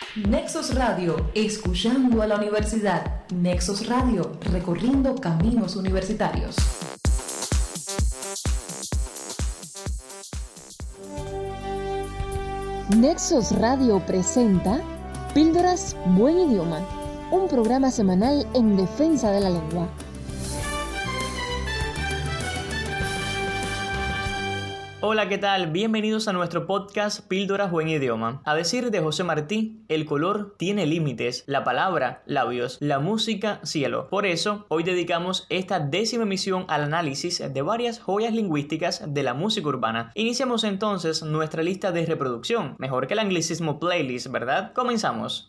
Nexos Radio, escuchando a la universidad. Nexos Radio, recorriendo caminos universitarios. Nexos Radio presenta Píldoras Buen Idioma, un programa semanal en defensa de la lengua. Hola, ¿qué tal? Bienvenidos a nuestro podcast Píldoras Buen Idioma. A decir de José Martí, el color tiene límites, la palabra, labios, la música, cielo. Por eso, hoy dedicamos esta 10ª emisión al análisis de varias joyas lingüísticas de la música urbana. Iniciamos entonces nuestra lista de reproducción, mejor que el anglicismo playlist, ¿verdad? Comenzamos.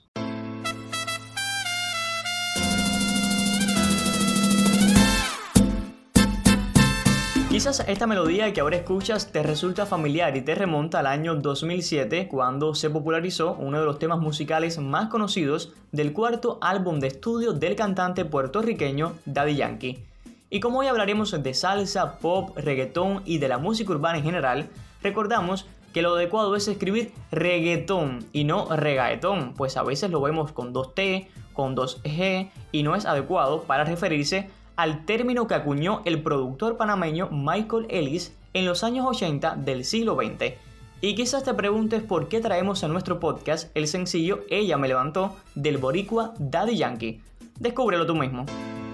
Quizás esta melodía que ahora escuchas te resulta familiar y te remonta al año 2007, cuando se popularizó uno de los temas musicales más conocidos del cuarto álbum de estudio del cantante puertorriqueño Daddy Yankee. Y como hoy hablaremos de salsa, pop, reggaetón y de la música urbana en general, recordamos que lo adecuado es escribir reggaetón y no regaetón, pues a veces lo vemos con 2T, con 2G y no es adecuado para referirse al término que acuñó el productor panameño Michael Ellis en los años 80 del siglo XX. Y quizás te preguntes por qué traemos a nuestro podcast el sencillo Ella me levantó del boricua Daddy Yankee. Descúbrelo tú mismo.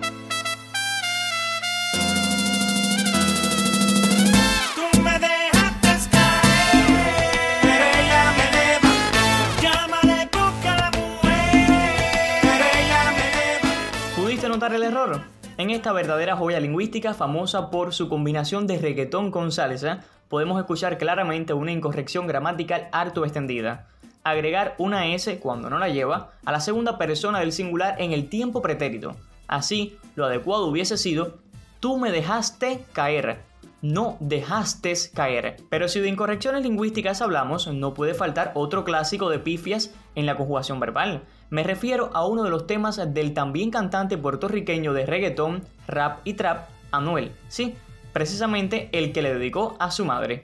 ¿Pudiste notar el error? En esta verdadera joya lingüística, famosa por su combinación de reggaetón con salsa, podemos escuchar claramente una incorrección gramatical harto extendida. Agregar una S cuando no la lleva a la segunda persona del singular en el tiempo pretérito. Así, lo adecuado hubiese sido: tú me dejaste caer, no dejaste caer. Pero si de incorrecciones lingüísticas hablamos, no puede faltar otro clásico de pifias en la conjugación verbal. Me refiero a uno de los temas del también cantante puertorriqueño de reggaetón, rap y trap, Anuel. Sí, precisamente el que le dedicó a su madre.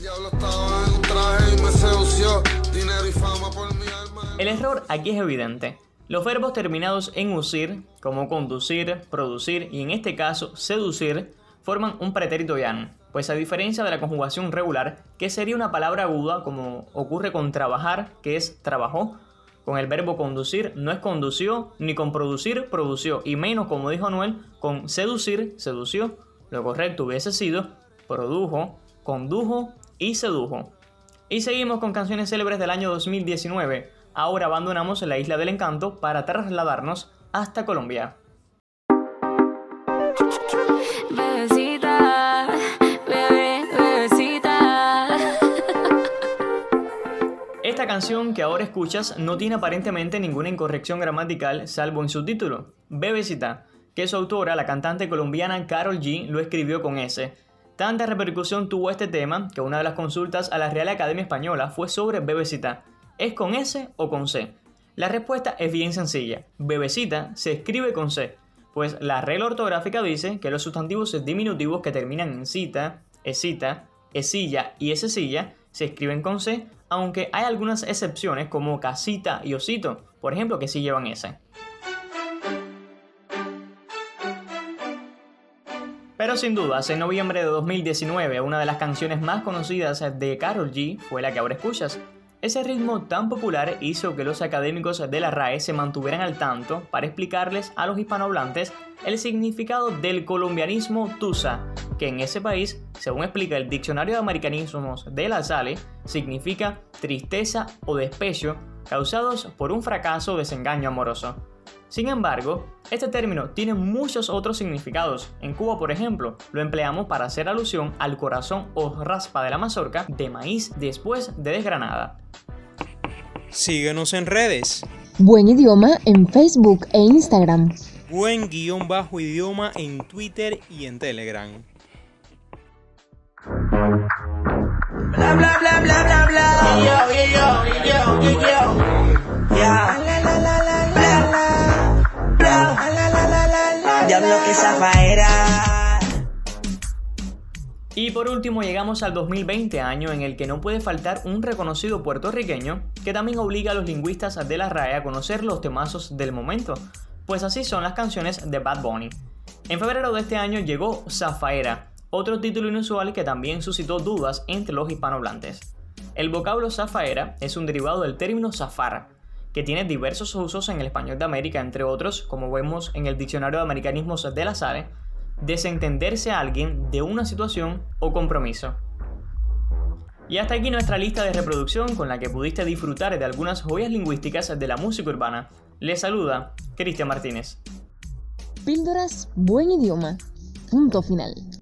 El error aquí es evidente. Los verbos terminados en usir, como conducir, producir y en este caso seducir, forman un pretérito llano, pues a diferencia de la conjugación regular, que sería una palabra aguda como ocurre con trabajar, que es trabajó, con el verbo conducir no es condució, ni con producir, produció, y menos, como dijo Anuel, con seducir, sedució. Lo correcto hubiese sido produjo, condujo y sedujo. Y seguimos con canciones célebres del año 2019. Ahora abandonamos la Isla del Encanto para trasladarnos hasta Colombia. Bebecita, bebecita. Esta canción que ahora escuchas no tiene aparentemente ninguna incorrección gramatical salvo en su título, Bebecita, que su autora, la cantante colombiana Karol G, lo escribió con S. Tanta repercusión tuvo este tema que una de las consultas a la Real Academia Española fue sobre Bebecita. ¿Es con S o con C? La respuesta es bien sencilla. Bebecita se escribe con C, pues la regla ortográfica dice que los sustantivos diminutivos que terminan en cita, escita, esilla y esecilla se escriben con C, aunque hay algunas excepciones como casita y osito, por ejemplo, que sí llevan S. Pero sin dudas, en noviembre de 2019, una de las canciones más conocidas de Karol G fue la que ahora escuchas. Ese ritmo tan popular hizo que los académicos de la RAE se mantuvieran al tanto para explicarles a los hispanohablantes el significado del colombianismo tusa, que en ese país, según explica el Diccionario de Americanismos de la SALE, significa tristeza o despecho causados por un fracaso o desengaño amoroso. Sin embargo, este término tiene muchos otros significados. En Cuba, por ejemplo, lo empleamos para hacer alusión al corazón o raspa de la mazorca de maíz después de desgranada. Síguenos en redes. Buen Idioma en Facebook e Instagram. Buen_idioma en Twitter y en Telegram. Bla bla bla bla bla bla. Yeah. Diablo que zafaera. Y por último llegamos al 2020, año en el que no puede faltar un reconocido puertorriqueño que también obliga a los lingüistas de la RAE a conocer los temazos del momento, pues así son las canciones de Bad Bunny. En febrero de este año llegó Zafaera, otro título inusual que también suscitó dudas entre los hispanohablantes. El vocablo zafaera es un derivado del término zafar, que tiene diversos usos en el español de América, entre otros, como vemos en el Diccionario de Americanismos de la SAE, desentenderse a alguien de una situación o compromiso. Y hasta aquí nuestra lista de reproducción con la que pudiste disfrutar de algunas joyas lingüísticas de la música urbana. Les saluda Cristian Martínez. Píldoras Buen Idioma. Punto final.